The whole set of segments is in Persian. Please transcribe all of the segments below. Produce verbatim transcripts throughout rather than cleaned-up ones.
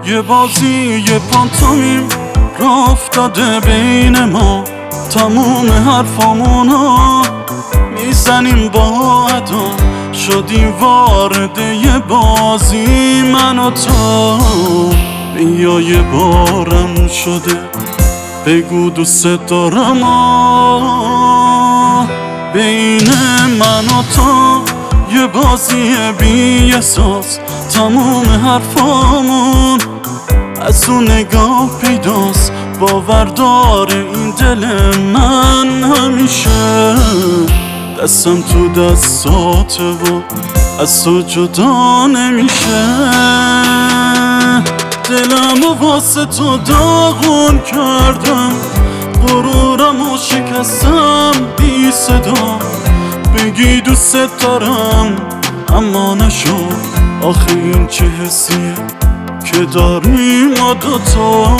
یه بازی یه پانتومیم راه افتاده بین ما، تموم حرفامونو میزنیم با ادا، شدیم وارد یه بازی من و تو. بیا یه بارم شده بگو دوست دارم، بین من و تو یه بازی بی احساس، تموم حرفامون از اون نگاه پیداست. باوردار این دل من همیشه دستم تو دستاته و از تو جدا نمیشه. دلم و واسه تو داغون کردم، غرورم و شکستم بی صدا. بگی دوست دارم اما نشد، آخه این چه حسیه که داریم ما دوتا.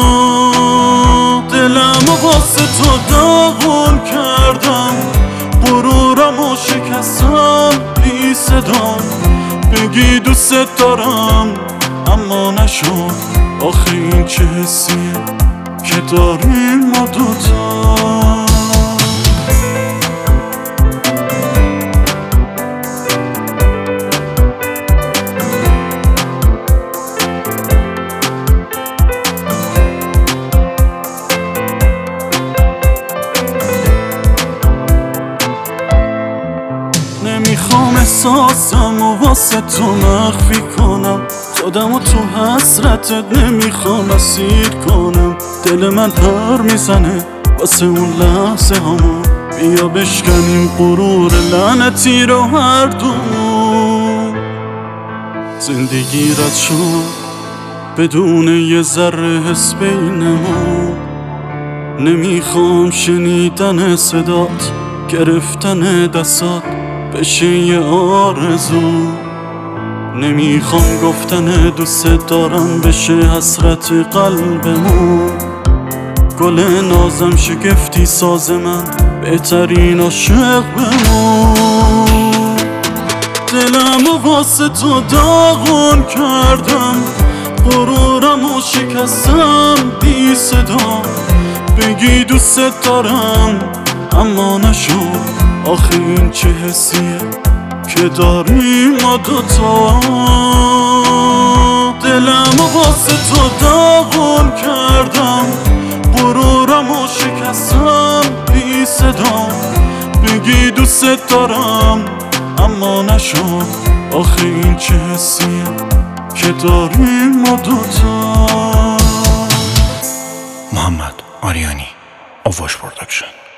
دلم و واسه تو داغون کردم، غرورم و شکستم بی صدا. بگی دوست دارم اما نشد، آخه این چه حسیه که داریم ما دوتا. نمیخوام احساسم و واسه تو مخفی کنم، خودم و تو حسرتت نمیخوام اسیر کنم. دل من پر میزنه واسه اون لحظه هامون، بیا بشکنیم غرور لعنتی رو هر دومون. زندگی رد شد بدون یه ذره حس بینمون، نمیخوام شنیدن صدات، گرفتن دستات بشه یه آرزو. نمیخوام گفتن دوست دارم بشه حسرت قلبمون. گل نازم شگفتی ساز من، بهترین عاشق بمون. دلم و واسه تو داغون کردم، غرورم و شکستم بی صدا. بگی دوست دارم اما نشد، آخه این چه حسیه که داریم ما دوتا. دلم و واسه تو داغون کردم، غرورم و شکستم بی صدا. بگی دوست دارم اما نشد، آخه این چه حسیه که داریم ما دوتا. محمد آریانی، آواش پروداکشن.